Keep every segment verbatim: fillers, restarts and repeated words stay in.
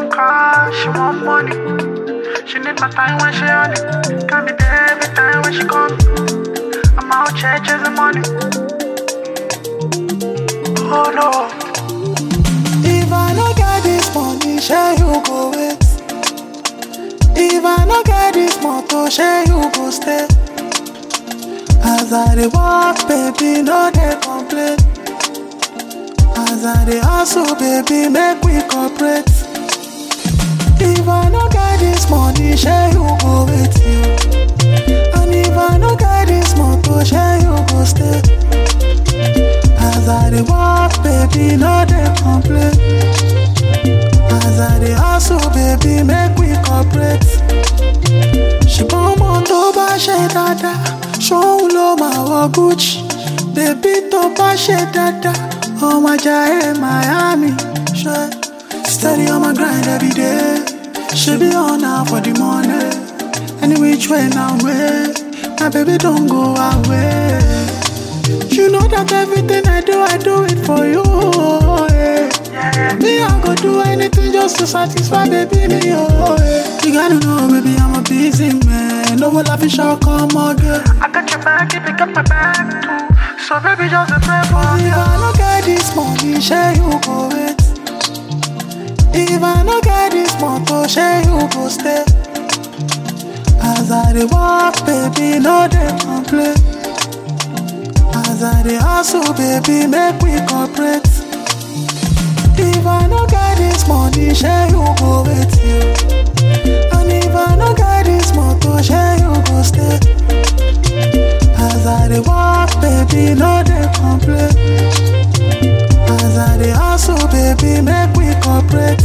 want car, she want money. She need my time when she on it. Can't be there every time when she come. I'm out here chasing money. Oh no. If I no get this money, share you go wait. If I no get this motor, share you go stay. As I dey walk, baby, no dey complain. As I dey hustle, baby, make we cooperate. If I no get this money, share you go with you. And if I no get this motor, share you go stay. As I dey walk, baby, no dey complain. As I dey hustle, baby, make we cooperate. Ṣùgbọ́n mo tó bá ṣe dáadáa, ṣóun ló máa wọ Gucci. Bébí tó bá ṣe dáadáa, ọmọ Jaiye Miami. Ṣé steady on my grind every day. She be on now for the money. Any which way now way, my baby don't go away. You know that everything I do, I do it for you. Yeah. Me, I go do anything just to satisfy baby me. Oh, yeah. You gotta know, baby, I'm a busy man. No will I be sure come again. I got your back, you pick up my bag too. So baby, just a pray for me. If I no get this money, share you go wait. If I no get this motor, share you go stay. As I dey walk, baby, no dey complain. As I dey hustle, baby, make we cooperate. If I no get this money, share you go with you. And if I no get this motor, share you go stay. As I dey walk, baby, no dey complain. As I dey hustle, baby, make we cooperate.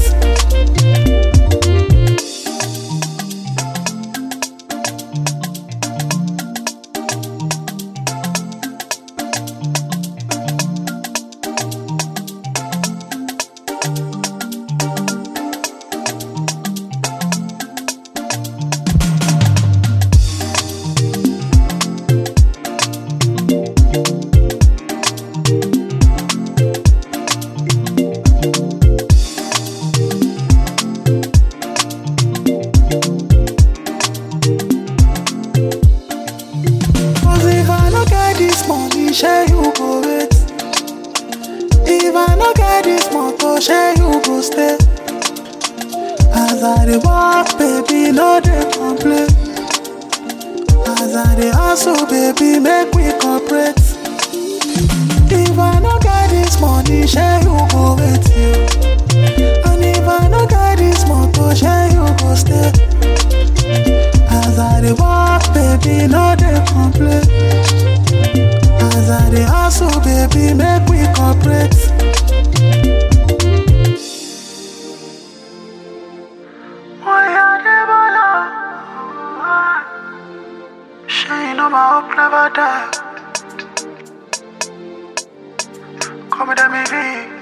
Share you go wait. If I no get this motor, share you go stay. As I dey walk, baby, no dey complain. As I dey hustle, baby, make we cooperate. If I no get this money, share you go with you. And if I no get this motor, share you go stay. As I dey walk, baby, no dey complain. As I dey hustle, baby, make we cooperate. She know my hope never die. Come with me,